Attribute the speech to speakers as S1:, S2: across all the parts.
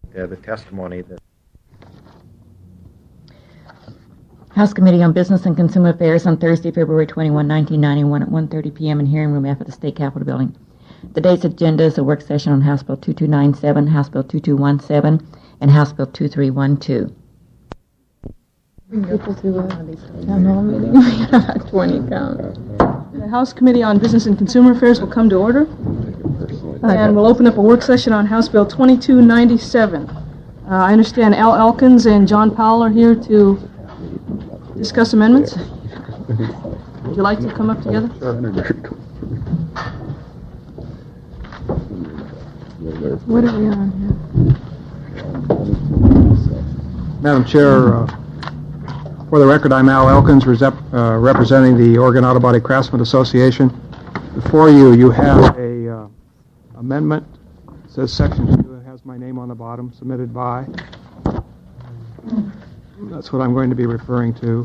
S1: the testimony that
S2: House Committee on Business and Consumer Affairs on Thursday, February 21, 1991 at 1:30 p.m. in Hearing Room F at the State Capitol Building. Today's agenda is a work session on House Bill 2297, House Bill 2217, and House Bill 2312.
S3: People to town hall meeting. We have about 20 count.
S4: The House Committee on Business and Consumer Affairs will come to order. And we'll open up a work session on House Bill 2297. I understand Al Elkins and John Powell are here to discuss amendments. Would you like to come up together?
S3: What are we on here?
S5: Madam Chair, for the record, I'm Al Elkins, representing the Oregon Auto Body Craftsmen Association. Before you, you have a amendment. It says Section 2. It has my name on the bottom, submitted by. That's what I'm going to be referring to.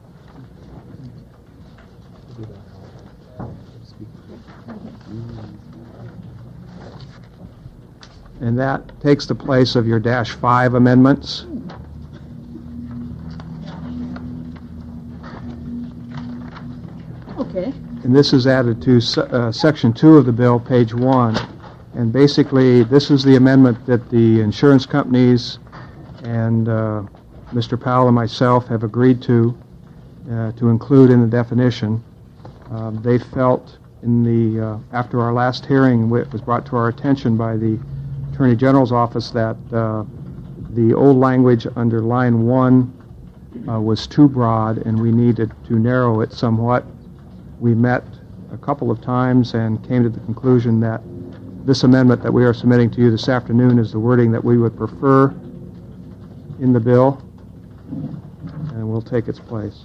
S5: And that takes the place of your -5 amendments.
S4: Okay.
S5: And this is added to Section 2 of the bill, page 1. And basically, this is the amendment that the insurance companies and Mr. Powell and myself have agreed to include in the definition. They felt after our last hearing, it was brought to our attention by the Attorney General's office that the old language under line 1 was too broad and we needed to narrow it somewhat. We met a couple of times and came to the conclusion that this amendment that we are submitting to you this afternoon is the wording that we would prefer in the bill, and will take its place.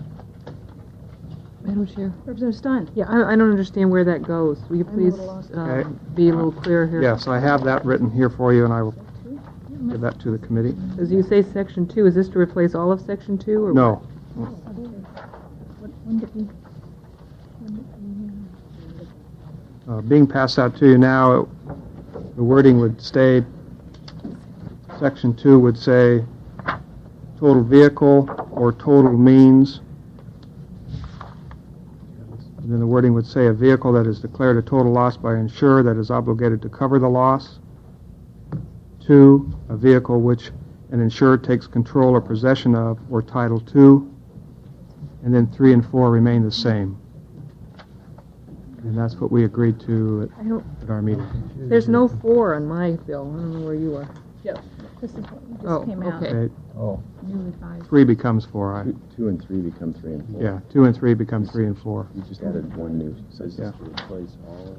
S3: Madam Chair.
S4: Representative Stein.
S3: Yeah, I don't understand where that goes. Will you please be a little clearer here?
S5: Yes, I have that written here for you, and I will give that to the committee.
S3: As you say Section 2, is this to replace all of Section 2? Or
S5: No. Being passed out to you now, the wording would stay, Section 2 would say total vehicle or total means. And then the wording would say a vehicle that is declared a total loss by an insurer that is obligated to cover the loss. 2, a vehicle which an insurer takes control or possession of, or Title II. And then 3 and 4 remain the same. And that's what we agreed to at our meeting.
S3: There's no 4 on my bill. I don't know where you are.
S4: Yep.
S3: This is what just came out.
S5: Okay.
S1: oh,
S3: New revised.
S5: 3 becomes 4.
S1: 2 and 3 become 3 and 4.
S5: Yeah, 2 and 3 become 3 and 4.
S1: You just added one new. So this
S5: Yeah.
S1: is to replace all.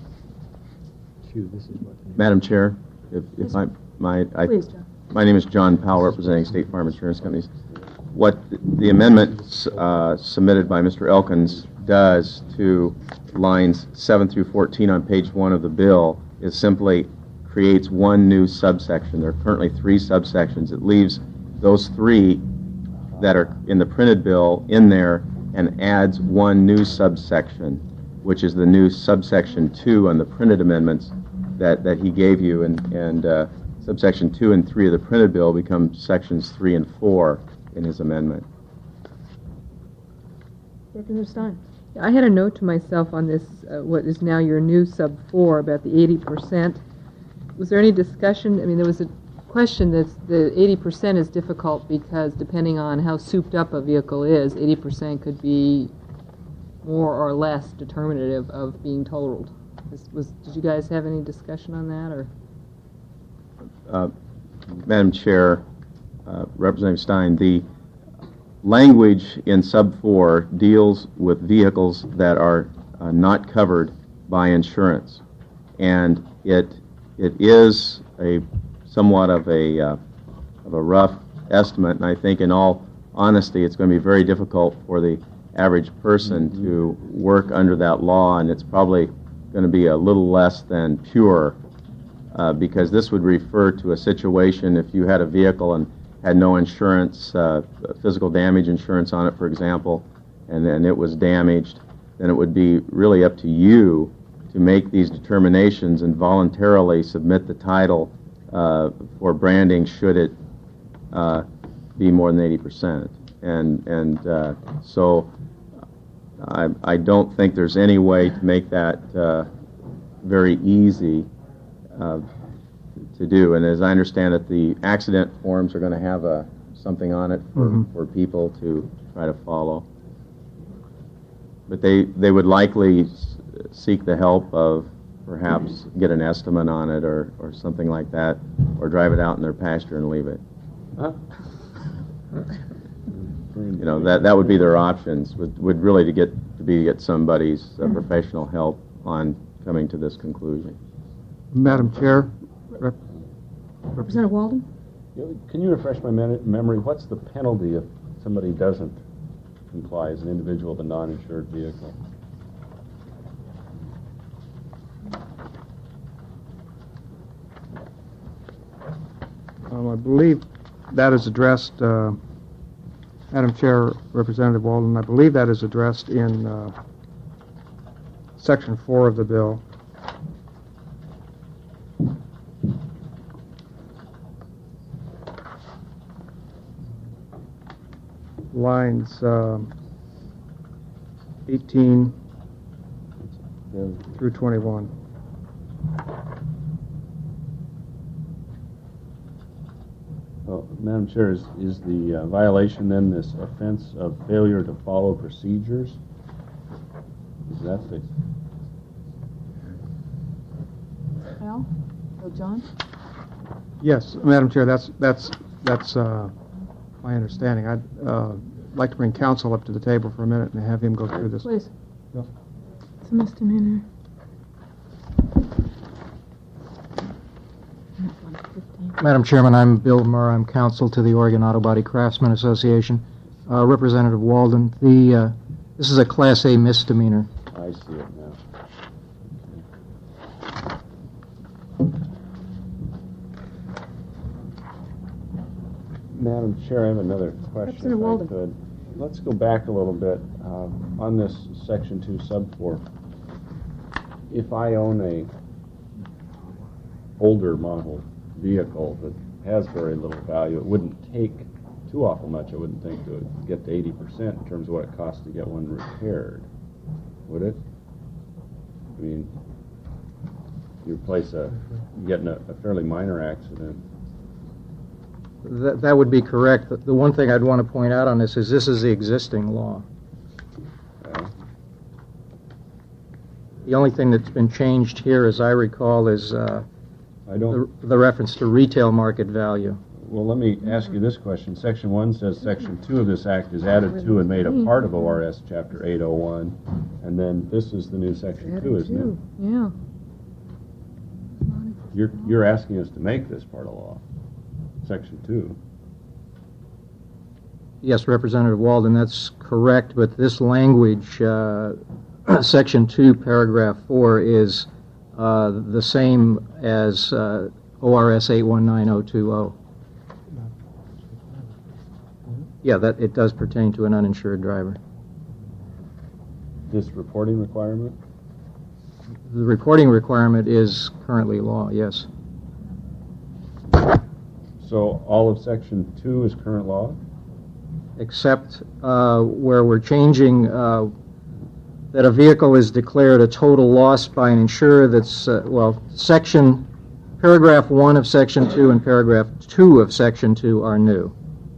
S6: This is what
S1: Madam Chair, if
S4: Please, John.
S1: my name is John Powell, representing State Farm Insurance Companies. What the amendment submitted by Mr. Elkins does to lines 7 through 14 on page 1 of the bill is simply creates one new subsection. There are currently 3 subsections. It leaves those 3 that are in the printed bill in there and adds one new subsection, which is the new subsection 2 on the printed amendments that he gave you, and subsection 2 and 3 of the printed bill become sections 3 and 4 in his amendment.
S4: Representative Stein.
S3: I had a note to myself on this, what is now your new sub 4 about the 80%. Was there any discussion? I mean, there was a question that the 80% is difficult because depending on how souped up a vehicle is, 80% could be more or less determinative of being totaled. Did you guys have any discussion on that, or?
S1: Madam Chair, Representative Stein, the language in sub 4 deals with vehicles that are not covered by insurance, and it is a somewhat of a rough estimate, and I think in all honesty it's going to be very difficult for the average person to work under that law, and it's probably going to be a little less than pure, because this would refer to a situation if you had a vehicle and had no insurance, physical damage insurance on it, for example, and then it was damaged, then it would be really up to you to make these determinations and voluntarily submit the title for branding should it be more than 80%. And so I don't think there's any way to make that very easy to do. And as I understand it, the accident forms are going to have something on it for people to try to follow. But they would likely seek the help of perhaps get an estimate on it or something like that, or drive it out in their pasture and leave it. You know, that would be their options, would really to get somebody's professional help on coming to this conclusion.
S5: Madam Chair,
S4: Representative Walden?
S6: Can you refresh my memory? What's the penalty if somebody doesn't comply as an individual with a non-insured vehicle?
S5: I believe that is addressed, Madam Chair, Representative Walden, I believe that is addressed in Section 4 of the bill. Lines 18 through 21.
S6: Well, Madam Chair, is the violation then this offense of failure to follow procedures? Is that the...
S4: Al? Oh, John?
S5: Yes, Madam Chair, that's my understanding. I'd like to bring counsel up to the table for a minute and have him go through this.
S4: Please.
S5: Yeah.
S4: It's a misdemeanor.
S7: Madam Chairman, I'm Bill Murr. I'm counsel to the Oregon Auto Body Craftsmen Association. Representative Walden, this is a Class A misdemeanor.
S6: I see it now. Madam Chair, I have another question, if I could. Let's go back a little bit on this Section 2, Sub 4. If I own a older model vehicle that has very little value, it wouldn't take too awful much, I wouldn't think, to get to 80% in terms of what it costs to get one repaired, would it? I mean, you get in a fairly minor accident.
S7: That would be correct. The one thing I'd want to point out on this is the existing law.
S6: Okay.
S7: The only thing that's been changed here, as I recall, is the reference to retail market value.
S6: Well, let me ask you this question. Section 1 says Section 2 of this Act is added to and made a part of ORS Chapter 801, and then this is the new Section 2, isn't it?
S3: Yeah.
S6: You're asking us to make this part of law, Section 2.
S7: Yes, Representative Walden, that's correct, but this language, Section 2, Paragraph 4, is the same as ORS 819020. Yeah, that it does pertain to an uninsured driver.
S6: This reporting requirement?
S7: The reporting requirement is currently law, yes.
S6: So all of Section 2 is current law?
S7: Except where we're changing that a vehicle is declared a total loss by an insurer that's, Paragraph 1 of Section 2 and Paragraph 2 of Section 2 are new.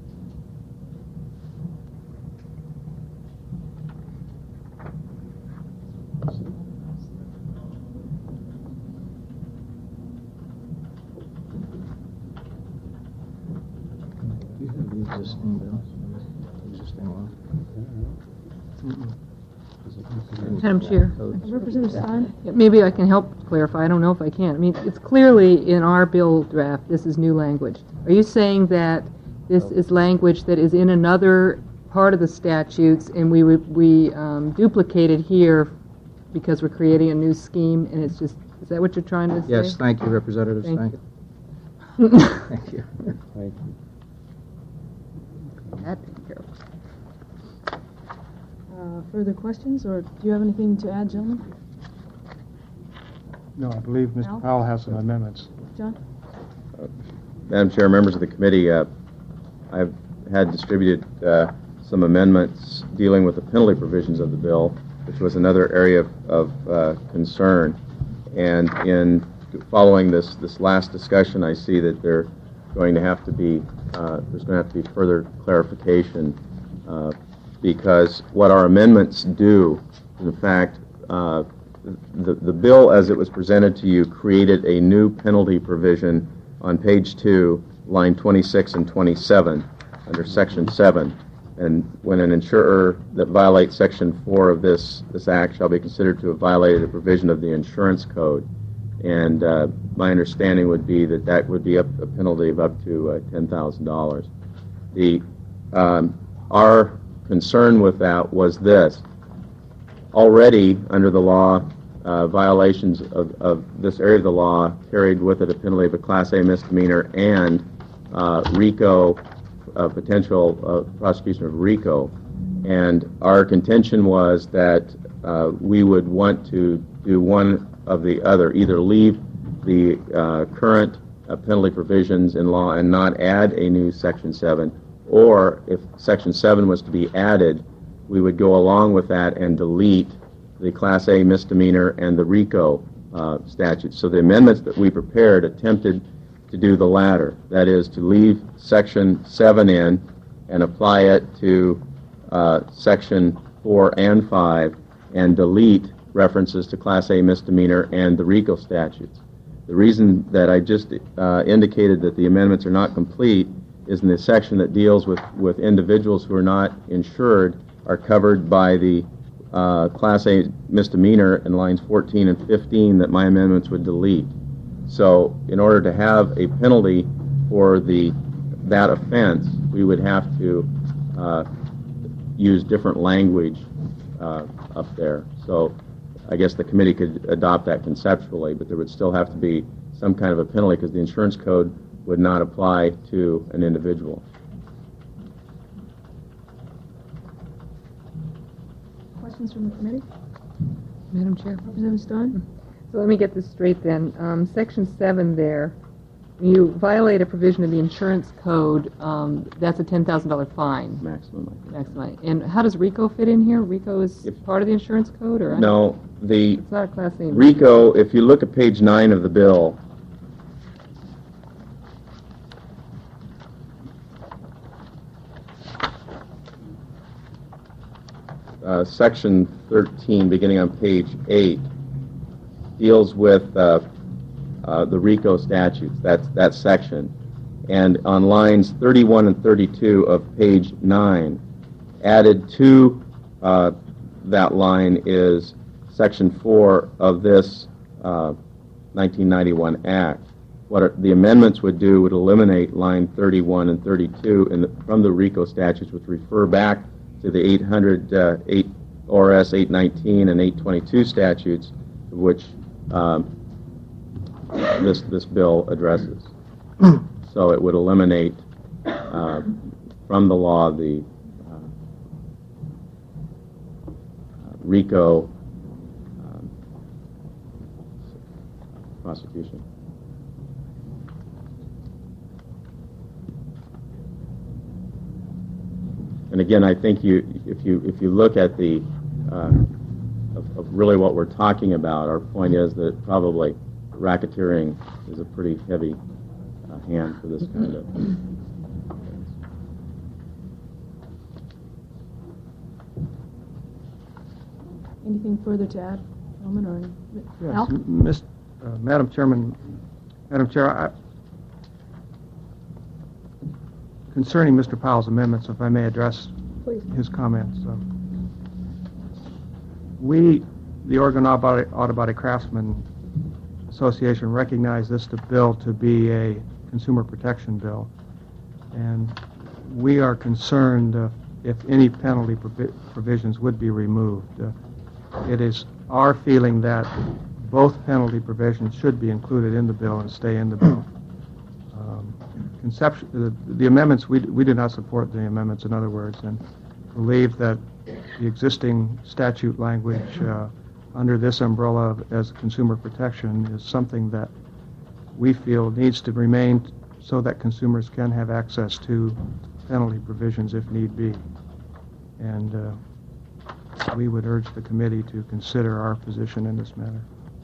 S3: Madam Chair.
S4: Representative Stein?
S3: Maybe I can help clarify. I don't know if I can. I mean, it's clearly in our bill draft, this is new language. Are you saying that this is language that is in another part of the statutes and we duplicate it here because we're creating a new scheme and it's just, is that what you're trying to say?
S7: Yes, thank you, Representative Stein.
S3: Thank
S7: Thank you.
S6: Thank you.
S3: That taken care of.
S4: Further questions, or do you have anything to add, gentlemen?
S5: No, I believe Mr.
S4: Al?
S5: Powell has some amendments.
S4: John?
S1: Madam Chair, members of the committee, I've had distributed some amendments dealing with the penalty provisions of the bill, which was another area of concern. And in following this last discussion, I see that there's going to have to be further clarification because what our amendments do, in fact, the bill as it was presented to you created a new penalty provision on page 2, line 26 and 27, under Section 7. And when an insurer that violates Section 4 of this act shall be considered to have violated a provision of the insurance code. And my understanding would be that would be a penalty of up to $10,000. Our concern with that was this. Already, under the law, violations of this area of the law carried with it a penalty of a Class A misdemeanor and RICO, potential prosecution of RICO. And our contention was that we would want to do one of the other, either leave the current penalty provisions in law and not add a new Section 7, or if Section 7 was to be added, we would go along with that and delete the Class A misdemeanor and the RICO statutes. So the amendments that we prepared attempted to do the latter, that is, to leave Section 7 in and apply it to Section 4 and 5 and delete references to Class A misdemeanor and the RICO statutes. The reason that I just indicated that the amendments are not complete is in the section that deals with individuals who are not insured are covered by the Class A misdemeanor in lines 14 and 15 that my amendments would delete. So in order to have a penalty for that offense, we would have to use different language up there. So I guess the committee could adopt that conceptually, but there would still have to be some kind of a penalty because the insurance code would not apply to an individual.
S4: Questions from the committee?
S3: Madam Chair.
S4: Representative Stein?
S3: So let me get this straight then. Section 7 there, you violate a provision of the insurance code, that's a $10,000 fine.
S1: Maximum.
S3: Maximum. And how does RICO fit in here? RICO is part of the insurance code, or?
S1: No,
S3: It's not a Class A.
S1: RICO, if you look at page 9 of the bill, Section 13, beginning on page 8, deals with the RICO statutes, that section. And on lines 31 and 32 of page 9, added to that line is Section 4 of this 1991 Act. What the amendments would do would eliminate line 31 and 32 from the RICO statutes, which refer back to the 8 ORS 819 and 822 statutes, which this bill addresses. So it would eliminate from the law the RICO prosecution. And again, I think if you look at the of really what we're talking about, our point is that probably racketeering is a pretty heavy hand for this kind of offense.
S4: Anything further to add, Gentlemen, or
S5: Yes,
S4: Al?
S5: Madam Chair, concerning Mr. Powell's amendments, if I may address
S4: Please.
S5: his comments. We, the Oregon Auto Body Craftsman Association, recognize this bill to be a consumer protection bill, and we are concerned if any penalty provisions would be removed. It is our feeling that both penalty provisions should be included in the bill and stay in the bill. The amendments, we do not support the amendments, in other words, and believe that the existing statute language under this umbrella as consumer protection is something that we feel needs to remain so that consumers can have access to penalty provisions if need be. And we would urge the committee to consider our position in this matter.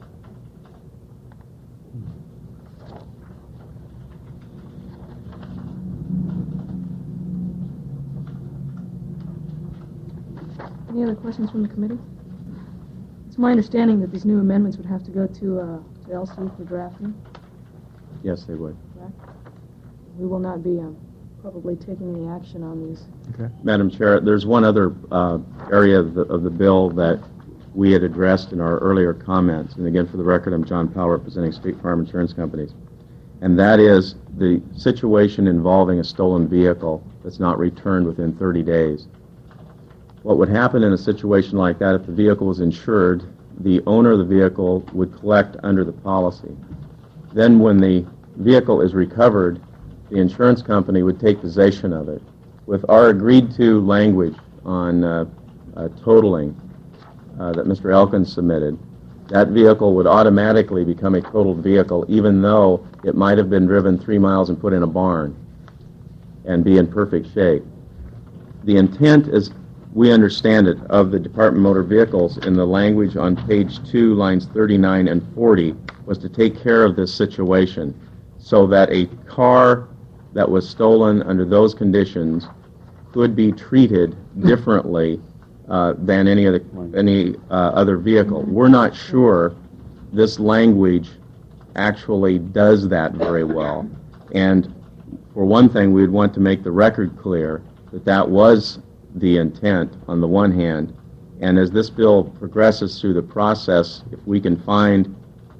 S4: Any other questions from the committee? It's my understanding that these new amendments would have to go to LC for drafting,
S1: Yes, they would.
S4: correct? We will not be probably taking any action on these.
S5: Okay.
S1: Madam Chair, there's one other area of the bill that we had addressed in our earlier comments. And again, for the record, I'm John Powell, representing State Farm Insurance Companies. And that is the situation involving a stolen vehicle that's not returned within 30 days. What would happen in a situation like that, if the vehicle was insured, the owner of the vehicle would collect under the policy. Then when the vehicle is recovered, the insurance company would take possession of it. With our agreed-to language on totaling that Mr. Elkins submitted, that vehicle would automatically become a totaled vehicle, even though it might have been driven 3 miles and put in a barn and be in perfect shape. The intent, as we understand it, of the Department of Motor Vehicles in the language on page 2, lines 39 and 40, was to take care of this situation so that a car that was stolen under those conditions could be treated differently than any other vehicle. We're not sure this language actually does that very well. And for one thing, we'd want to make the record clear that that was the intent on the one hand, and as this bill progresses through the process, if we can find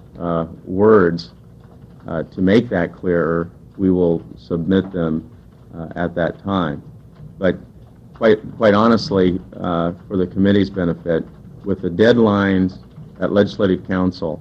S1: words to make that clearer, we will submit them at that time. But quite honestly, for the committee's benefit, with the deadlines at Legislative Council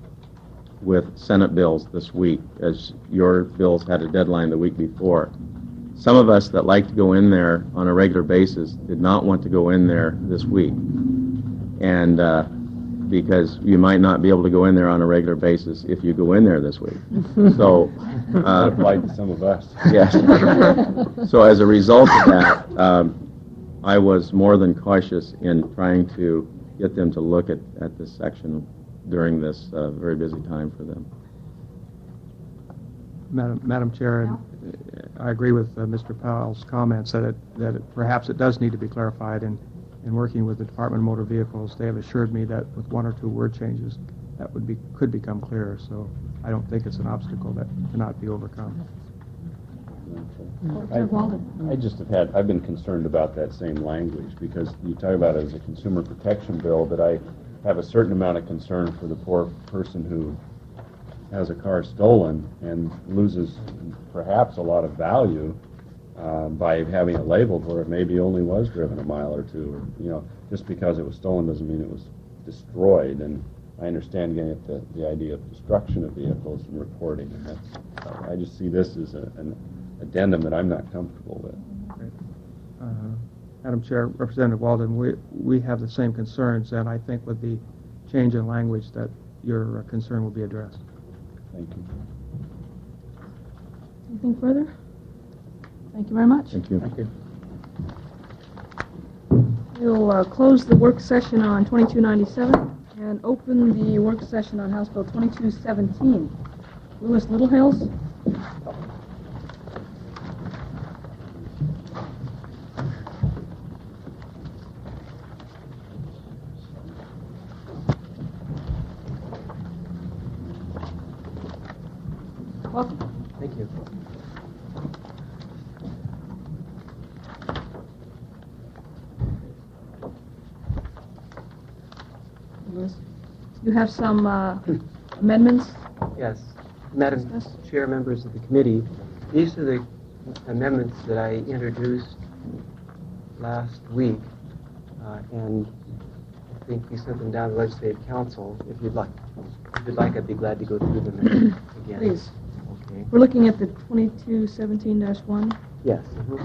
S1: with Senate bills this week, as your bills had a deadline the week before, some of us that like to go in there on a regular basis did not want to go in there this week. And because you might not be able to go in there on a regular basis if you go in there this week. So,
S6: That applied to some of us.
S1: yes. So as a result of that, I was more than cautious in trying to get them to look at this section during this very busy time for them.
S5: Madam Chair, I agree with Mr. Powell's comments that perhaps it does need to be clarified. And in working with the Department of Motor Vehicles, they have assured me that with 1 or 2 word changes, that could become clearer. So I don't think it's an obstacle that cannot be overcome.
S6: I've been concerned about that same language because you talk about it as a consumer protection bill, but I have a certain amount of concern for the poor person who has a car stolen and loses perhaps a lot of value by having it labeled where it maybe only was driven a mile or 2, or, just because it was stolen doesn't mean it was destroyed. And I understand getting at the idea of destruction of vehicles and reporting, and I just see this as an addendum that I'm not comfortable with.
S5: Great. Madam Chair, Representative Walden, we have the same concerns, and I think with the change in language that your concern will be addressed.
S6: Thank you.
S4: Anything further? Thank you very much.
S1: Thank you.
S5: Thank you.
S4: We'll close the work session on 2297 and open the work session on House Bill 2217. Louis Littlehills. Welcome.
S8: Thank you.
S4: You have some amendments?
S8: Yes. Madam
S4: Discuss.
S8: Chair, members of the committee, these are the amendments that I introduced last week, and I think we sent them down to Legislative Council. If you'd like, I'd be glad to go through them again.
S4: Please.
S8: Okay.
S4: We're looking at the 2217-1.
S8: Yes.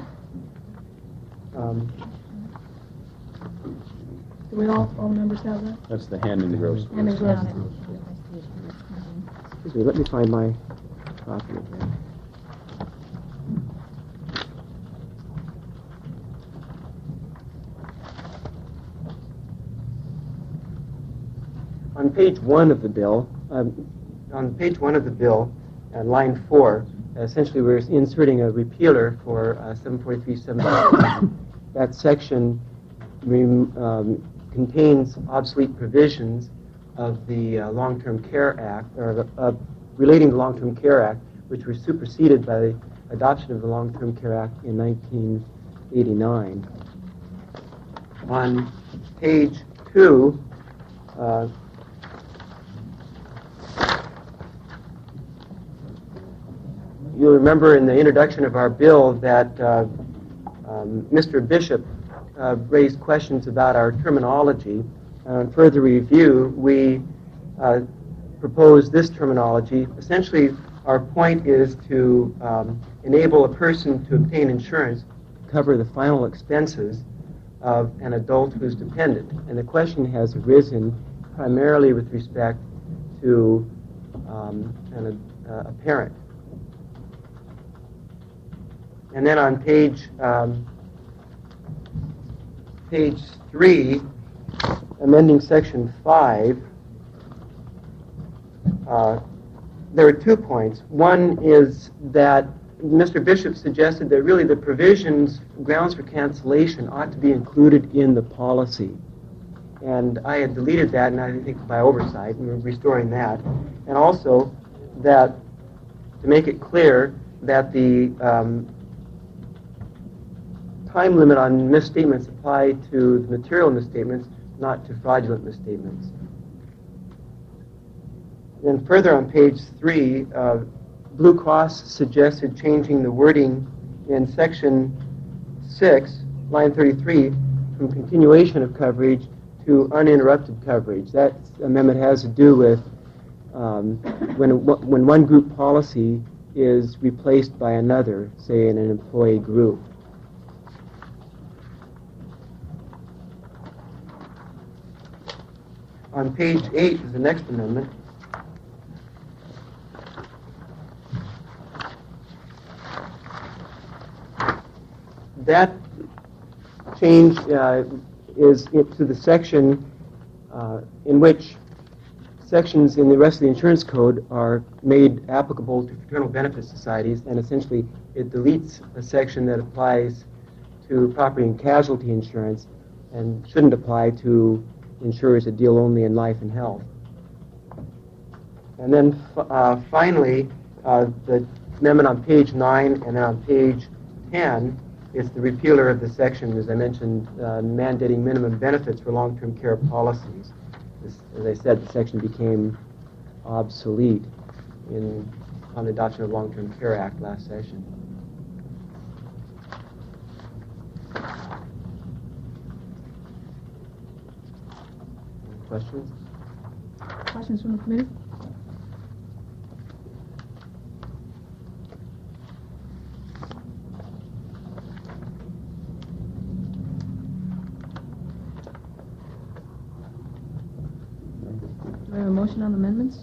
S4: Do we all members have that?
S6: That's the hand in gross.
S4: And engrossed.
S8: Excuse me, let me find my copy of that. On page 1 of the bill, line 4, essentially we're inserting a repealer for 743.7. That section contains obsolete provisions of the Long-Term Care Act, or relating to the Long-Term Care Act, which were superseded by the adoption of the Long-Term Care Act in 1989. On page 2, you'll remember in the introduction of our bill that Mr. Bishop raised questions about our terminology. On further review, we proposed this terminology. Essentially, our point is to enable a person to obtain insurance to cover the final expenses of an adult who's dependent. And the question has arisen primarily with respect to a parent. And then on page 3, amending section 5, there are 2 points. One is that Mr. Bishop suggested that really the provisions, grounds for cancellation, ought to be included in the policy. And I had deleted that, and I think by oversight, and we're restoring that. And also that, to make it clear, that the time limit on misstatements apply to the material misstatements, not to fraudulent misstatements. Then further on page 3, Blue Cross suggested changing the wording in section 6, line 33, from continuation of coverage to uninterrupted coverage. That amendment has to do with when one group policy is replaced by another, say in an employee group. On page 8 is the next amendment. That change is to the section in which sections in the rest of the insurance code are made applicable to fraternal benefit societies, and essentially it deletes a section that applies to property and casualty insurance and shouldn't apply to insurers that deal only in life and health. And then finally, the amendment on page 9 and then on page 10 is the repealer of the section, as I mentioned, mandating minimum benefits for long-term care policies. As I said, the section became obsolete on the adoption of the Long-Term Care Act last session. Questions?
S4: Questions from the committee? Do I have a motion on amendments?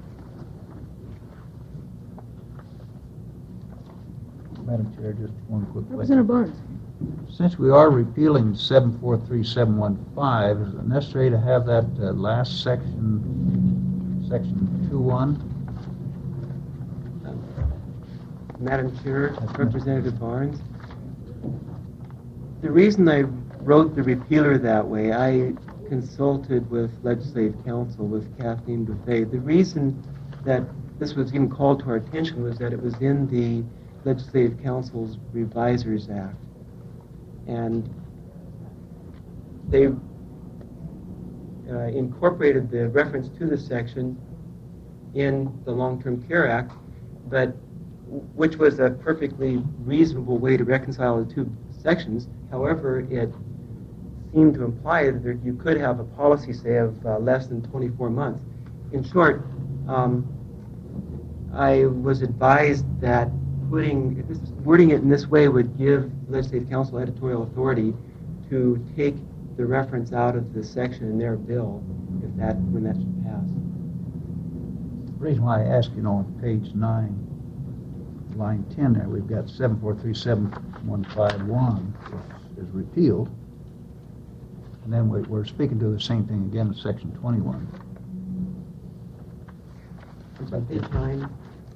S9: Madam Chair, just one quick question.
S4: Representative Barnes.
S9: Since we are repealing 743.715, is it necessary to have that last section, section 2.1?
S8: Madam Chair, Representative Barnes, the reason I wrote the repealer that way, I consulted with Legislative Counsel, with Kathleen Buffet. The reason that this was even called to our attention was that it was in the Legislative Council's Revisers Act. And they incorporated the reference to the section in the Long-Term Care Act, but which was a perfectly reasonable way to reconcile the two sections. However, it seemed to imply that you could have a policy, say, of less than 24 months. In short, I was advised that wording it in this way would give Legislative Council editorial authority to take the reference out of the section in their bill when that should pass.
S9: The reason why I ask, on page 9, line 10 there, we've got 7437151 is repealed. And then we're speaking to the same thing again in section 21.
S8: It's on page 9.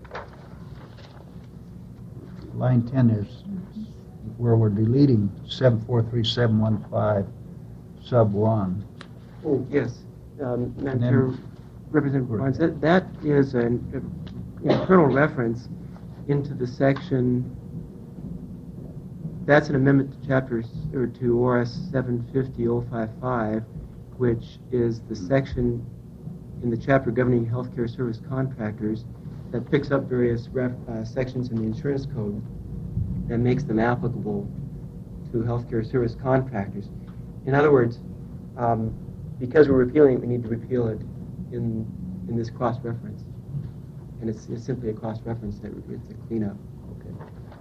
S9: Line 10 is where we're deleting 7437115 sub 1.
S8: Oh, yes. Madam
S9: then-
S8: Chair, Representative Barnes, that is an internal reference into the section. That's an amendment to to ORS 750.055, which is the section in the chapter governing healthcare service contractors that picks up various sections in the insurance code that makes them applicable to healthcare service contractors. In other words, because we're repealing it, we need to repeal it in this cross-reference. And it's simply a cross-reference, that it's a cleanup.
S9: Okay.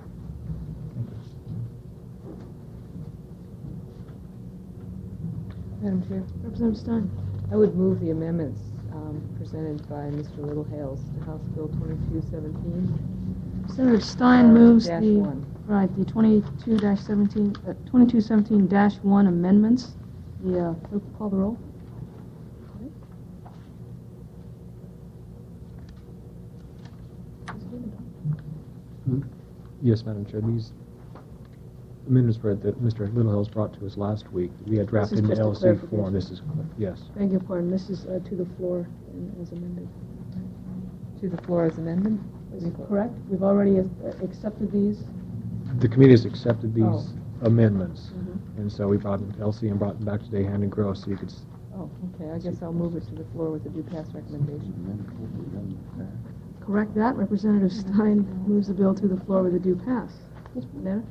S3: Madam Chair,
S4: Representative Stein.
S3: I would move the amendments presented by Mr. Littlehales to House Bill 2217.
S4: Senator Stein moves
S3: dash
S4: the,
S3: one.
S4: right, the 2217-1 amendments. The clerk will call the roll.
S10: Yes, Madam Chair. These amendments that Mr. Littlehales brought to us last week, we had drafted in the
S4: just a
S10: LC
S4: clarification.
S10: form. This is correct. Yes.
S4: Beg your pardon, this is to the floor and as amended.
S3: To the floor as amended?
S4: Is it correct? We've already accepted these?
S10: The committee has accepted these
S4: Oh.
S10: amendments,
S4: Mhm.
S10: and so we brought them to LC and brought them back to Dahan and Gross so you could.
S3: Oh, okay, I guess I'll move it to the floor with the due pass recommendation.
S4: Correct that. Representative Stein moves the bill to the floor with a due pass. Banana?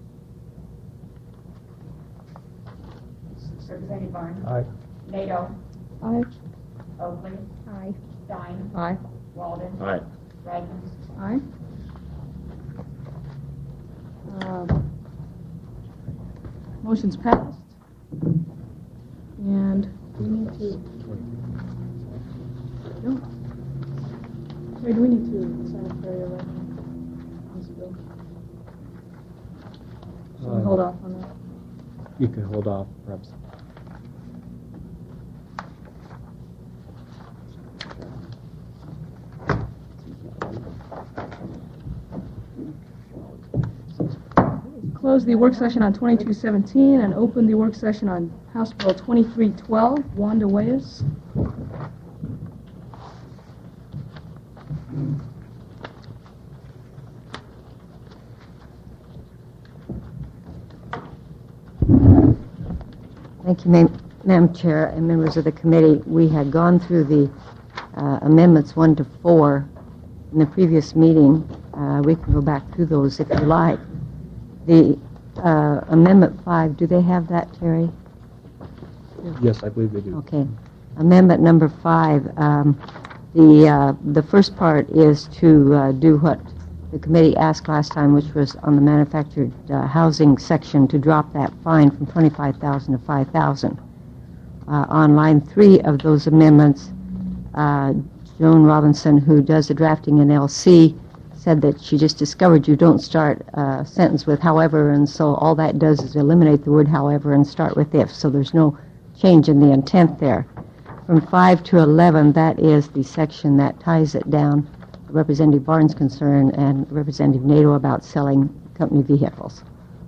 S2: Representative Barnes.
S9: Aye.
S2: NATO.
S4: Aye.
S2: Oakley. Aye. Stein.
S3: Aye.
S2: Walden.
S6: Aye.
S2: Wagner.
S4: Aye. Motion's passed. And we need to... No. Sorry, do we need to sanitary election on this bill? Should we hold off on that?
S10: You can hold off, perhaps.
S4: Close the work session on 2217 and open the work session on House Bill 2312. Wanda Weyes.
S11: Thank you, Madam Chair and members of the committee. We had gone through the amendments 1 to 4 in the previous meeting. We can go back through those if you like. The Amendment 5, do they have that, Terry?
S10: Yes, I believe they do.
S11: Okay. Amendment number 5, the first part is to do what the committee asked last time, which was on the manufactured housing section, to drop that fine from $25,000 to $5,000. On line 3 of those amendments, Joan Robinson, who does the drafting in LC, said that she just discovered you don't start a sentence with however, and so all that does is eliminate the word however and start with if, so there's no change in the intent there. From 5 to 11, that is the section that ties it down, Representative Barnes' concern and Representative NATO about selling company vehicles.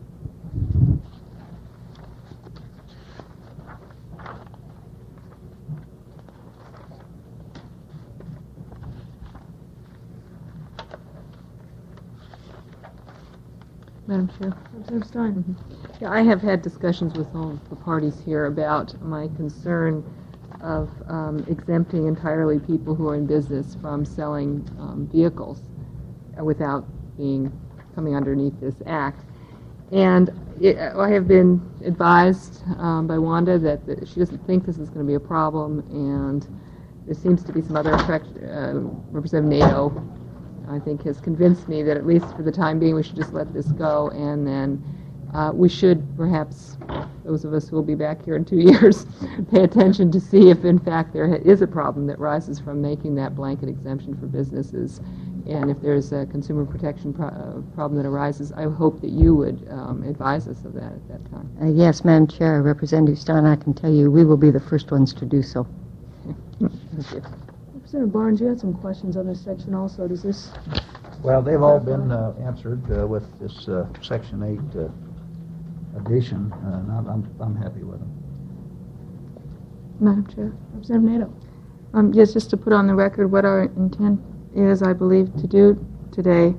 S3: Madam Chair.
S4: Representative Stein.
S3: Yeah, I have had discussions with all the parties here about my concern of exempting entirely people who are in business from selling vehicles without coming underneath this act. And I have been advised by Wanda that she doesn't think this is going to be a problem, and there seems to be some other effect. Representative NATO, I think, has convinced me that at least for the time being we should just let this go, and then we should perhaps, those of us who will be back here in 2 years, pay attention to see if in fact there is a problem that rises from making that blanket exemption for businesses, And if there's a consumer protection problem that arises, I hope that you would advise us of that at that time.
S11: Yes, Madam Chair, Representative Stein, I can tell you we will be the first ones to do so.
S3: Thank you.
S4: Representative Barnes, you had some questions on this section also. Does this...
S9: Well, they've all been answered with this Section 8 addition, and I'm happy with them.
S12: Madam Chair.
S4: Representative Nato.
S12: Yes, just to put on the record what our intent is, I believe, to do today,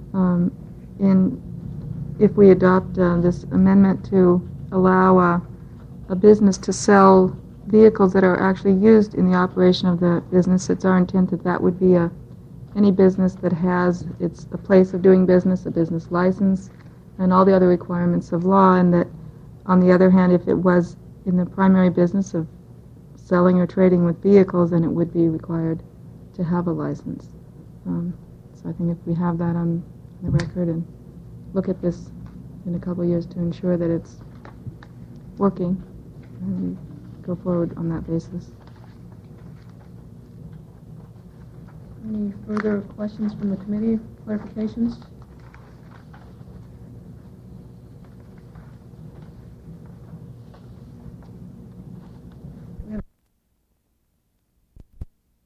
S12: if we adopt this amendment to allow a business to sell vehicles that are actually used in the operation of the business, it's our intent that that would be any business that has a place of doing business, a business license, and all the other requirements of law, and that, on the other hand, if it was in the primary business of selling or trading with vehicles, then it would be required to have a license. So I think if we have that on the record and look at this in a couple of years to ensure that it's working, and go forward on that basis.
S4: Any further questions from the committee, clarifications?